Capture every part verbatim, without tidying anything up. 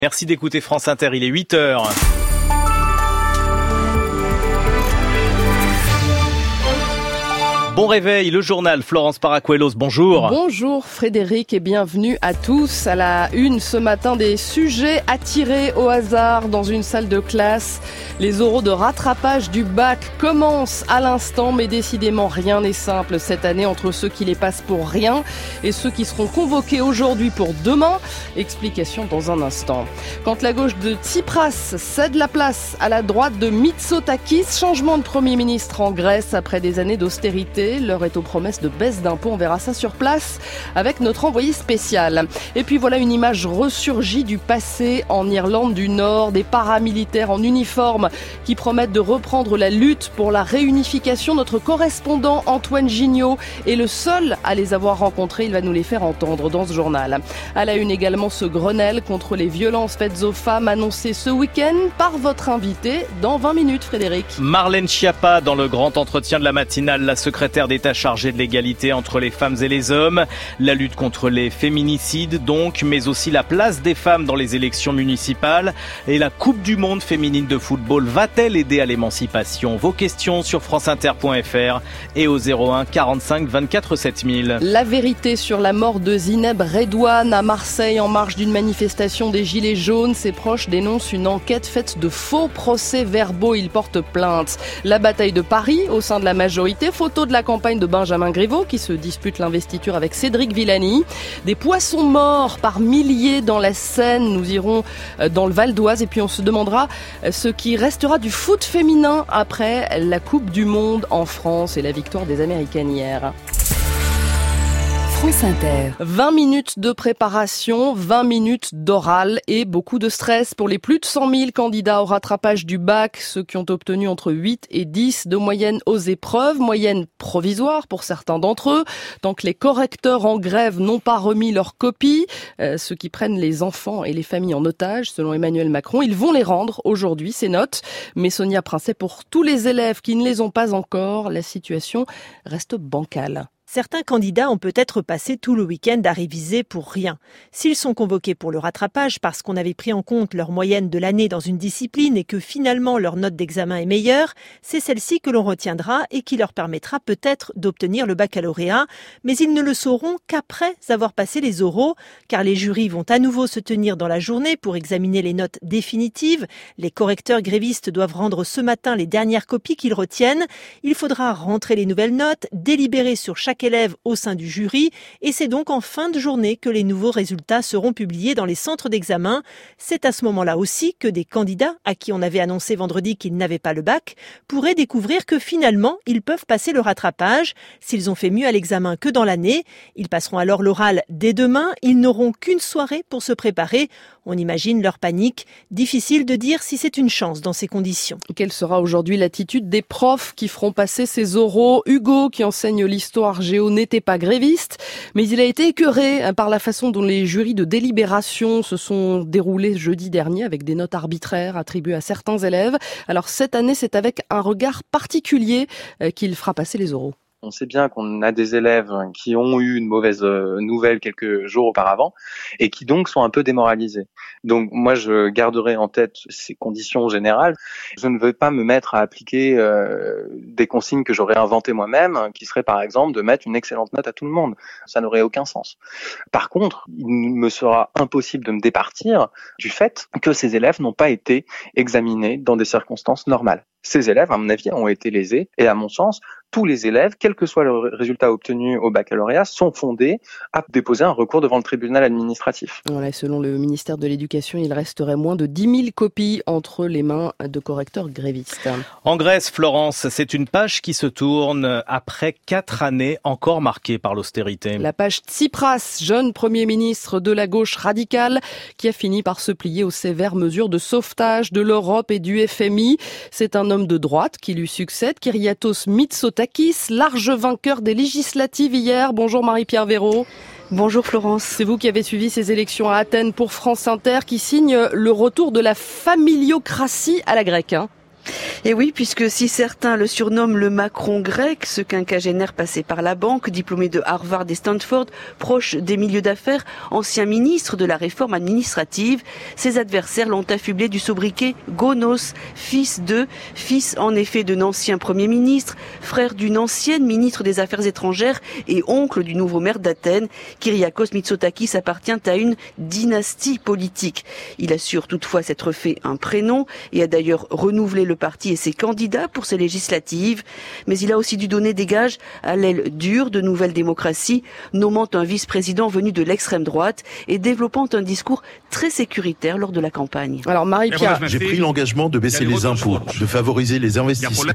Merci d'écouter France Inter, il est huit heures. Bon réveil, le journal, Florence Paracuelos, bonjour. Bonjour Frédéric et bienvenue à tous. À la une ce matin, des sujets attirés au hasard dans une salle de classe. Les oraux de rattrapage du bac commencent à l'instant, mais décidément rien n'est simple cette année entre ceux qui les passent pour rien et ceux qui seront convoqués aujourd'hui pour demain. Explication dans un instant. Quand la gauche de Tsipras cède la place à la droite de Mitsotakis, changement de Premier ministre en Grèce après des années d'austérité. L'heure est aux promesses de baisse d'impôts. On verra ça sur place avec notre envoyé spécial. Et puis voilà une image ressurgie du passé en Irlande du Nord. Des paramilitaires en uniforme qui promettent de reprendre la lutte pour la réunification. Notre correspondant Antoine Gignot est le seul à les avoir rencontrés. Il va nous les faire entendre dans ce journal. À la une également ce Grenelle contre les violences faites aux femmes annoncé ce week-end par votre invité dans vingt minutes, Frédéric. Marlène Schiappa dans le grand entretien de la matinale, la secrétaire d'État chargée de l'égalité entre les femmes et les hommes, la lutte contre les féminicides donc, mais aussi la place des femmes dans les élections municipales et la Coupe du monde féminine de football va-t-elle aider à l'émancipation? Vos questions sur franceinter point fr et au zéro un quarante-cinq vingt-quatre sept mille. La vérité sur la mort de Zineb Redouane à Marseille en marge d'une manifestation des Gilets jaunes. Ses proches dénoncent une enquête faite de faux procès-verbaux. Ils portent plainte. La bataille de Paris au sein de la majorité. Photo de la campagne de Benjamin Griveaux qui se dispute l'investiture avec Cédric Villani. Des poissons morts par milliers dans la Seine. Nous irons dans le Val d'Oise et puis on se demandera ce qui restera du foot féminin après la Coupe du Monde en France et la victoire des Américaines hier. France Inter. vingt minutes de préparation, vingt minutes d'oral et beaucoup de stress pour les plus de cent mille candidats au rattrapage du bac, ceux qui ont obtenu entre huit et dix de moyenne aux épreuves, moyenne provisoire pour certains d'entre eux, tant que les correcteurs en grève n'ont pas remis leurs copies, euh, ceux qui prennent les enfants et les familles en otage, selon Emmanuel Macron, ils vont les rendre aujourd'hui, ces notes. Mais Sonia Princet, pour tous les élèves qui ne les ont pas encore, la situation reste bancale. Certains candidats ont peut-être passé tout le week-end à réviser pour rien. S'ils sont convoqués pour le rattrapage parce qu'on avait pris en compte leur moyenne de l'année dans une discipline et que finalement leur note d'examen est meilleure, c'est celle-ci que l'on retiendra et qui leur permettra peut-être d'obtenir le baccalauréat. Mais ils ne le sauront qu'après avoir passé les oraux, car les jurys vont à nouveau se tenir dans la journée pour examiner les notes définitives. Les correcteurs grévistes doivent rendre ce matin les dernières copies qu'ils retiennent. Il faudra rentrer les nouvelles notes, délibérer sur chaque élèves au sein du jury et c'est donc en fin de journée que les nouveaux résultats seront publiés dans les centres d'examen. C'est à ce moment-là aussi que des candidats à qui on avait annoncé vendredi qu'ils n'avaient pas le bac pourraient découvrir que finalement ils peuvent passer le rattrapage. S'ils ont fait mieux à l'examen que dans l'année, ils passeront alors l'oral dès demain. Ils n'auront qu'une soirée pour se préparer. On imagine leur panique. Difficile de dire si c'est une chance dans ces conditions. Quelle sera aujourd'hui l'attitude des profs qui feront passer ces oraux? Hugo, qui enseigne l'histoire géo, n'était pas gréviste, mais il a été écœuré par la façon dont les jurys de délibération se sont déroulés jeudi dernier avec des notes arbitraires attribuées à certains élèves. Alors cette année, c'est avec un regard particulier qu'il fera passer les oraux. On sait bien qu'on a des élèves qui ont eu une mauvaise nouvelle quelques jours auparavant et qui donc sont un peu démoralisés. Donc moi, je garderai en tête ces conditions générales. Je ne veux pas me mettre à appliquer euh, des consignes que j'aurais inventées moi-même, qui seraient par exemple de mettre une excellente note à tout le monde. Ça n'aurait aucun sens. Par contre, il me sera impossible de me départir du fait que ces élèves n'ont pas été examinés dans des circonstances normales. Ces élèves, à mon avis, ont été lésés et à mon sens, tous les élèves, quel que soit le résultat obtenu au baccalauréat, sont fondés à déposer un recours devant le tribunal administratif. Voilà, selon le ministère de l'Éducation, il resterait moins de dix mille copies entre les mains de correcteurs grévistes. En Grèce, Florence, c'est une page qui se tourne après quatre années encore marquées par l'austérité. La page Tsipras, jeune Premier ministre de la gauche radicale, qui a fini par se plier aux sévères mesures de sauvetage de l'Europe et du F M I. C'est un homme de droite qui lui succède, Kyriatos Mitsotakis, large vainqueur des législatives hier. Bonjour Marie-Pierre Véraud. Bonjour Florence. C'est vous qui avez suivi ces élections à Athènes pour France Inter qui signe le retour de la familiocratie à la grecque. Hein. Et oui, puisque si certains le surnomment le Macron grec, ce quinquagénaire passé par la banque, diplômé de Harvard et Stanford, proche des milieux d'affaires, ancien ministre de la réforme administrative, ses adversaires l'ont affublé du sobriquet Gonos, fils de, fils en effet d'un ancien Premier ministre, frère d'une ancienne ministre des Affaires étrangères et oncle du nouveau maire d'Athènes. Kyriakos Mitsotakis appartient à une dynastie politique. Il assure toutefois s'être fait un prénom et a d'ailleurs renouvelé le parti et ses candidats pour ces législatives. Mais il a aussi dû donner des gages à l'aile dure de Nouvelle Démocratie, nommant un vice-président venu de l'extrême droite et développant un discours très sécuritaire lors de la campagne. Alors Marie-Pierre, j'ai pris l'engagement de baisser les impôts, de favoriser les investissements.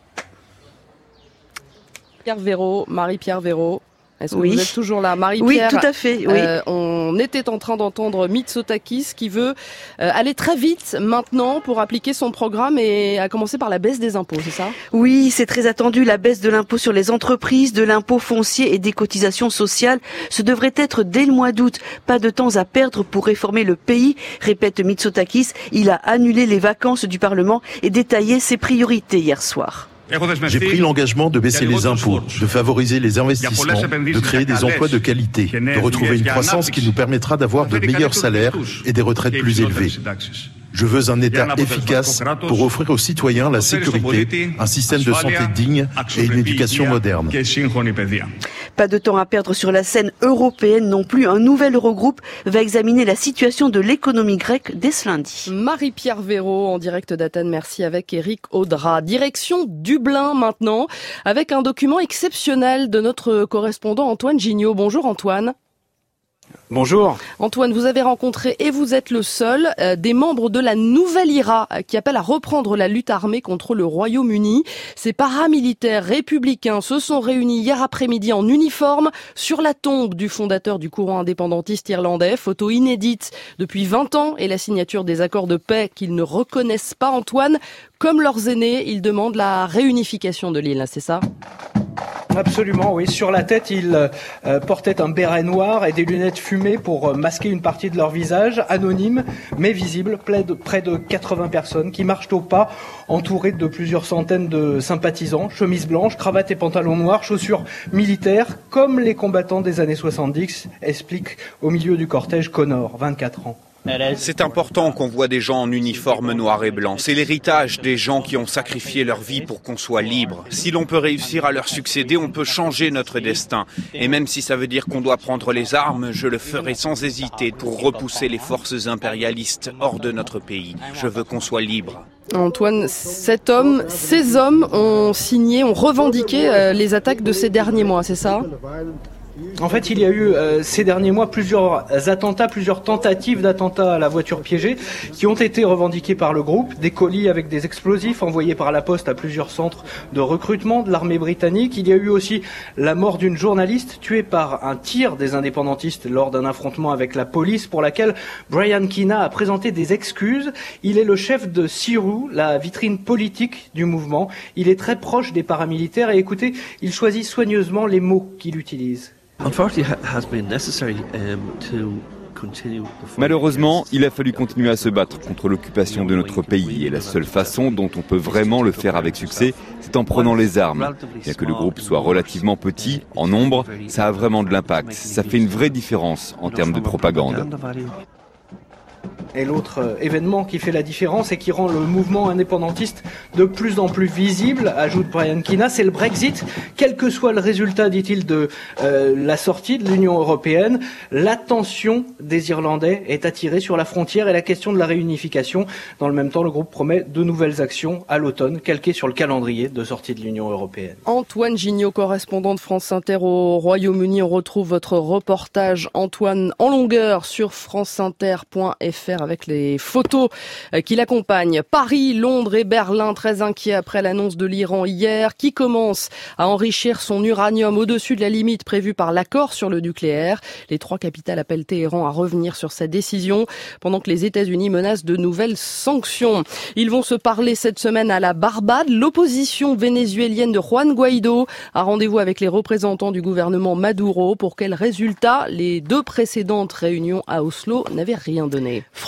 Pierre Véraud, Marie-Pierre Véraud. Est-ce que oui. vous êtes toujours là, Marie-Pierre? Oui, tout à fait. Oui. Euh, on était en train d'entendre Mitsotakis qui veut euh, aller très vite maintenant pour appliquer son programme et à commencer par la baisse des impôts, c'est ça? Oui, c'est très attendu. La baisse de l'impôt sur les entreprises, de l'impôt foncier et des cotisations sociales. Ce devrait être dès le mois d'août. Pas de temps à perdre pour réformer le pays, répète Mitsotakis. Il a annulé les vacances du Parlement et détaillé ses priorités hier soir. J'ai pris l'engagement de baisser les impôts, de favoriser les investissements, de créer des emplois de qualité, de retrouver une croissance qui nous permettra d'avoir de meilleurs salaires et des retraites plus élevées. Je veux un État efficace pour offrir aux citoyens la sécurité, un système de santé digne et une éducation moderne. Pas de temps à perdre sur la scène européenne non plus. Un nouvel Eurogroupe va examiner la situation de l'économie grecque dès ce lundi. Marie-Pierre Véraud en direct d'Athènes, merci, avec Éric Audra. Direction Dublin maintenant, avec un document exceptionnel de notre correspondant Antoine Gignot. Bonjour Antoine. Bonjour. Antoine, vous avez rencontré, et vous êtes le seul, euh, des membres de la Nouvelle I R A euh, qui appellent à reprendre la lutte armée contre le Royaume-Uni. Ces paramilitaires républicains se sont réunis hier après-midi en uniforme sur la tombe du fondateur du courant indépendantiste irlandais. Photo inédite depuis vingt ans et la signature des accords de paix qu'ils ne reconnaissent pas. Antoine, comme leurs aînés, ils demandent la réunification de l'île, c'est ça ? Absolument, oui. Sur la tête, ils euh, portaient un béret noir et des lunettes fumées pour euh, masquer une partie de leur visage, anonyme mais visible. Près de, près de quatre-vingts personnes qui marchent au pas, entourées de plusieurs centaines de sympathisants, chemises blanches, cravates et pantalons noirs, chaussures militaires, comme les combattants des années soixante-dix, explique au milieu du cortège Connor, vingt-quatre ans. C'est important qu'on voit des gens en uniforme noir et blanc. C'est l'héritage des gens qui ont sacrifié leur vie pour qu'on soit libre. Si l'on peut réussir à leur succéder, on peut changer notre destin. Et même si ça veut dire qu'on doit prendre les armes, je le ferai sans hésiter pour repousser les forces impérialistes hors de notre pays. Je veux qu'on soit libre. Antoine, cet homme, ces hommes ont signé, ont revendiqué euh, les attaques de ces derniers mois, c'est ça ? En fait, il y a eu euh, ces derniers mois plusieurs attentats, plusieurs tentatives d'attentats à la voiture piégée qui ont été revendiqués par le groupe. Des colis avec des explosifs envoyés par la poste à plusieurs centres de recrutement de l'armée britannique. Il y a eu aussi la mort d'une journaliste tuée par un tir des indépendantistes lors d'un affrontement avec la police pour laquelle Brian Keane a présenté des excuses. Il est le chef de Siru, la vitrine politique du mouvement. Il est très proche des paramilitaires et écoutez, il choisit soigneusement les mots qu'il utilise. Malheureusement, il a fallu continuer à se battre contre l'occupation de notre pays et la seule façon dont on peut vraiment le faire avec succès, c'est en prenant les armes. Bien que le groupe soit relativement petit, en nombre, ça a vraiment de l'impact. Ça fait une vraie différence en termes de propagande. Et l'autre événement qui fait la différence et qui rend le mouvement indépendantiste de plus en plus visible, ajoute Brian Keane, c'est le Brexit. Quel que soit le résultat, dit-il, de euh, la sortie de l'Union européenne, l'attention des Irlandais est attirée sur la frontière et la question de la réunification. Dans le même temps, le groupe promet de nouvelles actions à l'automne, calquées sur le calendrier de sortie de l'Union européenne. Antoine Gignot, correspondant de France Inter au Royaume-Uni. On retrouve votre reportage, Antoine, en longueur sur franceinter point f r avec les photos qui l'accompagnent. Paris, Londres et Berlin très inquiets après l'annonce de l'Iran hier, qui commence à enrichir son uranium au-dessus de la limite prévue par l'accord sur le nucléaire. Les trois capitales appellent Téhéran à revenir sur sa décision, pendant que les États-Unis menacent de nouvelles sanctions. Ils vont se parler cette semaine à la Barbade. L'opposition vénézuélienne de Juan Guaido a rendez-vous avec les représentants du gouvernement Maduro. Pour quel résultat? Les deux précédentes réunions à Oslo n'avaient rien donné. France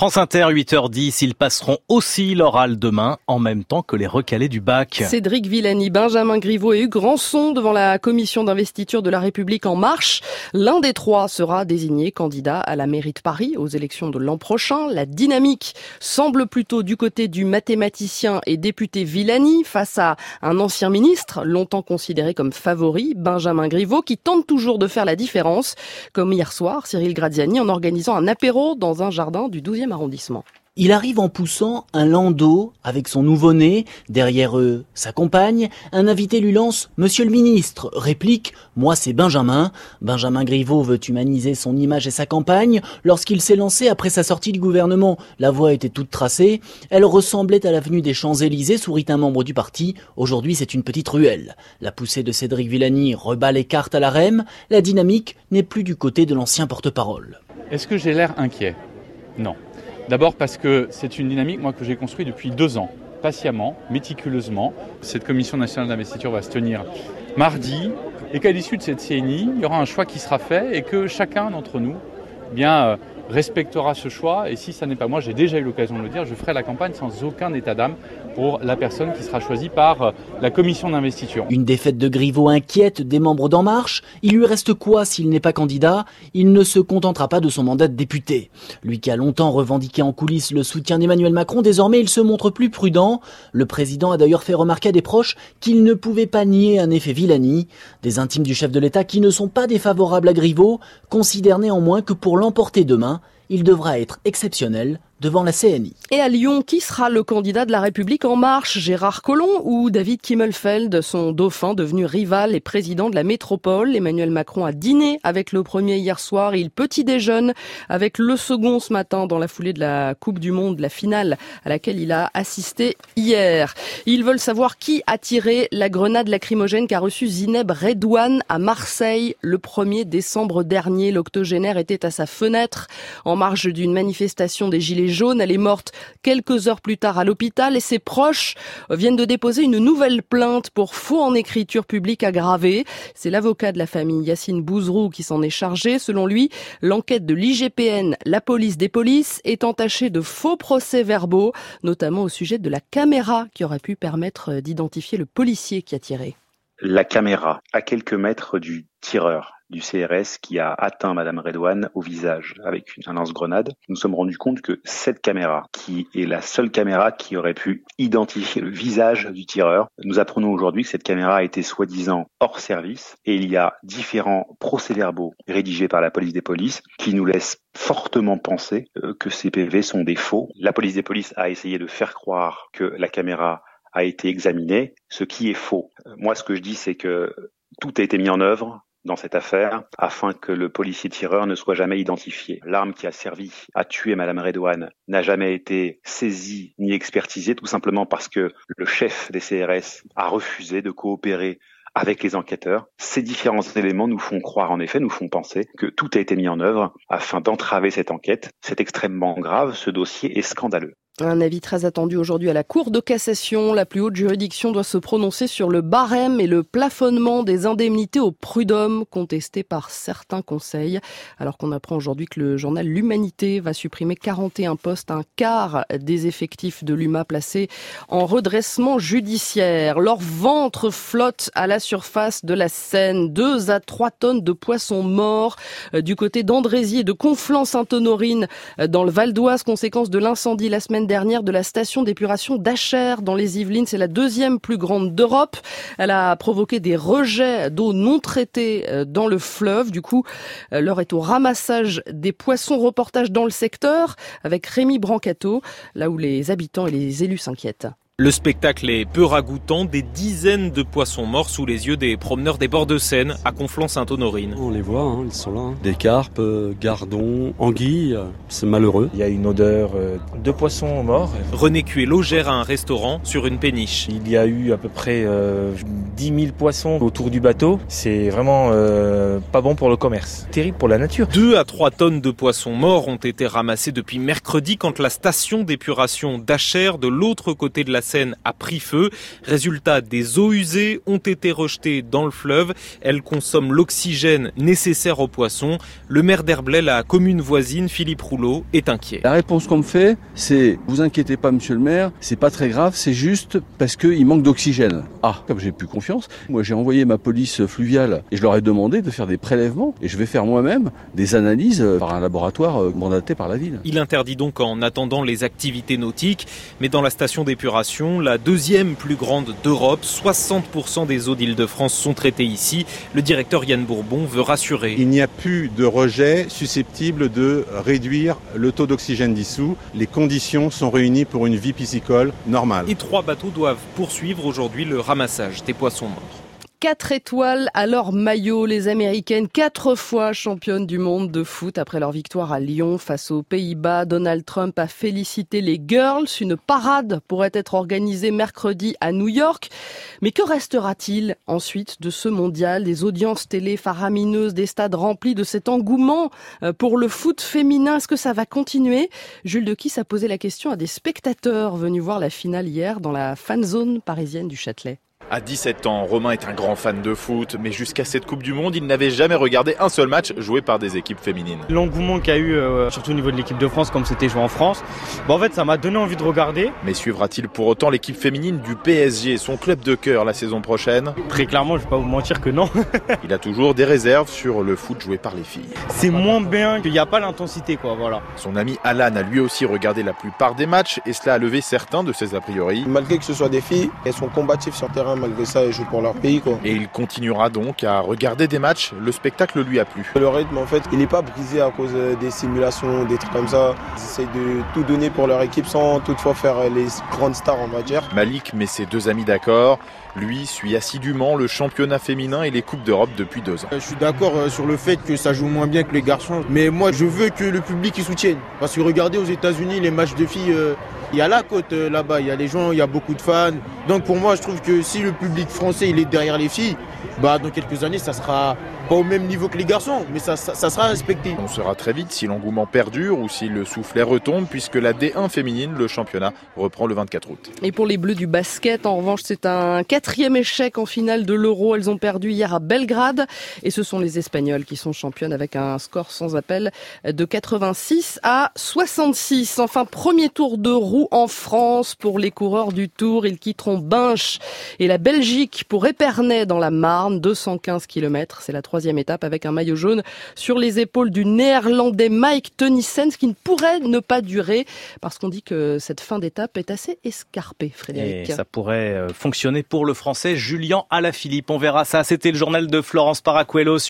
France Inter, huit heures dix, ils passeront aussi l'oral demain, en même temps que les recalés du bac. Cédric Villani, Benjamin Griveaux et Hugues Rançon devant la commission d'investiture de La République En Marche. L'un des trois sera désigné candidat à la mairie de Paris aux élections de l'an prochain. La dynamique semble plutôt du côté du mathématicien et député Villani face à un ancien ministre, longtemps considéré comme favori, Benjamin Griveaux, qui tente toujours de faire la différence, comme hier soir, Cyril Graziani, en organisant un apéro dans un jardin du douzième arrondissement. Il arrive en poussant un landau avec son nouveau-né, derrière eux sa compagne. Un invité lui lance « Monsieur le ministre », réplique « Moi c'est Benjamin ». Benjamin Griveaux veut humaniser son image et sa campagne. Lorsqu'il s'est lancé après sa sortie du gouvernement, la voie était toute tracée. Elle ressemblait à l'avenue des Champs-Élysées, sourit un membre du parti. Aujourd'hui c'est une petite ruelle. La poussée de Cédric Villani rebat les cartes à la R E M. La dynamique n'est plus du côté de l'ancien porte-parole. Est-ce que j'ai l'air inquiet ? Non. D'abord parce que c'est une dynamique moi, que j'ai construite depuis deux ans, patiemment, méticuleusement. Cette commission nationale d'investiture va se tenir mardi et qu'à l'issue de cette C N I, il y aura un choix qui sera fait et que chacun d'entre nous eh bien, euh, respectera ce choix. Et si ça n'est pas moi, j'ai déjà eu l'occasion de le dire, je ferai la campagne sans aucun état d'âme pour la personne qui sera choisie par euh, la commission d'investiture. Une défaite de Griveaux inquiète des membres d'En Marche. Il lui reste quoi s'il n'est pas candidat ? Il ne se contentera pas de son mandat de député. Lui qui a longtemps revendiqué en coulisses le soutien d'Emmanuel Macron, désormais il se montre plus prudent. Le président a d'ailleurs fait remarquer à des proches qu'il ne pouvait pas nier un effet Villani. Des intimes du chef de l'État qui ne sont pas défavorables à Griveaux considèrent néanmoins que pour l'emporter demain, il devra être exceptionnel devant la C N I. Et à Lyon, qui sera le candidat de La République En Marche ? Gérard Collomb ou David Kimmelfeld, son dauphin devenu rival et président de la métropole ? Emmanuel Macron a dîné avec le premier hier soir. Il petit déjeune avec le second ce matin dans la foulée de la Coupe du Monde, la finale à laquelle il a assisté hier. Ils veulent savoir qui a tiré la grenade lacrymogène qu'a reçue Zineb Redouane à Marseille le premier décembre dernier. L'octogénaire était à sa fenêtre en marge d'une manifestation des Gilets jaunes. Elle est morte quelques heures plus tard à l'hôpital et ses proches viennent de déposer une nouvelle plainte pour faux en écriture publique aggravée. C'est l'avocat de la famille, Yacine Bouzrou, qui s'en est chargé. Selon lui, l'enquête de l'I G P N, la police des polices, est entachée de faux procès-verbaux, notamment au sujet de la caméra qui aurait pu permettre d'identifier le policier qui a tiré. La caméra, à quelques mètres du tireur du C R S qui a atteint Madame Redouane au visage avec un lance-grenade. Nous nous sommes rendus compte que cette caméra, qui est la seule caméra qui aurait pu identifier le visage du tireur, nous apprenons aujourd'hui que cette caméra a été soi-disant hors service et il y a différents procès-verbaux rédigés par la police des polices qui nous laissent fortement penser que ces P V sont des faux. La police des polices a essayé de faire croire que la caméra a été examinée, ce qui est faux. Moi, ce que je dis, c'est que tout a été mis en œuvre dans cette affaire afin que le policier tireur ne soit jamais identifié. L'arme qui a servi à tuer Madame Redouane n'a jamais été saisie ni expertisée, tout simplement parce que le chef des C R S a refusé de coopérer avec les enquêteurs. Ces différents éléments nous font croire, en effet, nous font penser que tout a été mis en œuvre afin d'entraver cette enquête. C'est extrêmement grave, ce dossier est scandaleux. Un avis très attendu aujourd'hui à la Cour de cassation. La plus haute juridiction doit se prononcer sur le barème et le plafonnement des indemnités au prud'homme contesté par certains conseils. Alors qu'on apprend aujourd'hui que le journal L'Humanité va supprimer quarante et un postes, un quart des effectifs de l'U M A placés en redressement judiciaire. Leur ventre flotte à la surface de la Seine. Deux à trois tonnes de poissons morts du côté d'Andrézy et de Conflans-Sainte-Honorine dans le Val d'Oise, conséquence de l'incendie la semaine dernière de la station d'épuration d'Achères dans les Yvelines. C'est la deuxième plus grande d'Europe. Elle a provoqué des rejets d'eau non traitée dans le fleuve. Du coup, l'heure est au ramassage des poissons. Reportage dans le secteur avec Rémi Brancato, là où les habitants et les élus s'inquiètent. Le spectacle est peu ragoûtant, des dizaines de poissons morts sous les yeux des promeneurs des bords de Seine à Conflans-Sainte-Honorine. On les voit, hein, ils sont là. Des carpes, euh, gardons, anguilles, c'est malheureux. Il y a une odeur euh, de poissons morts. René Cuello gère un restaurant sur une péniche. Il y a eu à peu près euh, dix mille poissons autour du bateau. C'est vraiment euh, pas bon pour le commerce. Terrible pour la nature. Deux à trois tonnes de poissons morts ont été ramassés depuis mercredi quand la station d'épuration d'Achères, de l'autre côté de la Seine a pris feu. Résultat, des eaux usées ont été rejetées dans le fleuve. Elles consomment l'oxygène nécessaire aux poissons. Le maire d'Herblay, la commune voisine, Philippe Rouleau, est inquiet. La réponse qu'on me fait, c'est « Vous inquiétez pas, monsieur le maire, c'est pas très grave, c'est juste parce qu'il manque d'oxygène. » Ah, comme j'ai plus confiance, moi j'ai envoyé ma police fluviale et je leur ai demandé de faire des prélèvements et je vais faire moi-même des analyses par un laboratoire mandaté par la ville. Il interdit donc en attendant les activités nautiques, mais dans la station d'épuration, la deuxième plus grande d'Europe, soixante pour cent des eaux d'Île-de-France sont traitées ici. Le directeur Yann Bourbon veut rassurer. Il n'y a plus de rejet susceptible de réduire le taux d'oxygène dissous. Les conditions sont réunies pour une vie piscicole normale. Et trois bateaux doivent poursuivre aujourd'hui le ramassage des poissons morts. Quatre étoiles à leur maillot, les Américaines, quatre fois championnes du monde de foot après leur victoire à Lyon face aux Pays-Bas. Donald Trump a félicité les Girls. Une parade pourrait être organisée mercredi à New York. Mais que restera-t-il ensuite de ce mondial? Des audiences télé faramineuses, des stades remplis, de cet engouement pour le foot féminin. Est-ce que ça va continuer? Jules Dequisse a posé la question à des spectateurs venus voir la finale hier dans la fan zone parisienne du Châtelet. À dix-sept ans, Romain est un grand fan de foot, mais jusqu'à cette Coupe du Monde, il n'avait jamais regardé un seul match joué par des équipes féminines. L'engouement qu'il y a eu, euh, surtout au niveau de l'équipe de France, comme c'était joué en France, bah en fait ça m'a donné envie de regarder. Mais suivra-t-il pour autant l'équipe féminine du P S G, son club de cœur, la saison prochaine? Très clairement, je vais pas vous mentir que non. Il a toujours des réserves sur le foot joué par les filles. C'est moins bien, qu'il n'y a pas l'intensité, quoi, voilà. Son ami Alan a lui aussi regardé la plupart des matchs, et cela a levé certains de ses a priori. Malgré que ce soit des filles, elles sont combatives sur le terrain, malgré ça, elles jouent pour leur pays, quoi. Et il continuera donc à regarder des matchs, le spectacle lui a plu. Le rythme, en fait, il n'est pas brisé à cause des simulations, des trucs comme ça. Ils essayent de tout donner pour leur équipe sans toutefois faire les grandes stars, on va dire. Malik met ses deux amis d'accord. Lui suit assidûment le championnat féminin et les Coupes d'Europe depuis deux ans. Je suis d'accord sur le fait que ça joue moins bien que les garçons, mais moi je veux que le public y soutienne. Parce que regardez aux États-Unis les matchs de filles, euh, il y a la côte euh, là-bas, il y a les gens, il y a beaucoup de fans. Donc pour moi je trouve que si le public français il est derrière les filles, bah dans quelques années ça sera pas au même niveau que les garçons, mais ça, ça, ça sera respecté. On saura très vite si l'engouement perdure ou si le soufflet retombe, puisque la D un féminine, le championnat, reprend le vingt-quatre août. Et pour les Bleus du basket, en revanche, c'est un quatrième échec en finale de l'Euro. Elles ont perdu hier à Belgrade. Et ce sont les Espagnols qui sont championnes avec un score sans appel de quatre-vingt-six à soixante-six. Enfin, premier tour de roue en France pour les coureurs du Tour. Ils quitteront Binche et la Belgique pour Épernay dans la Marne, deux cent quinze kilomètres. C'est la troisième étape avec un maillot jaune sur les épaules du néerlandais Mike Teunissen, ce qui ne pourrait ne pas durer parce qu'on dit que cette fin d'étape est assez escarpée, Frédéric. Et ça pourrait fonctionner pour le français Julian Alaphilippe. On verra ça. C'était le journal de Florence Paracuelos.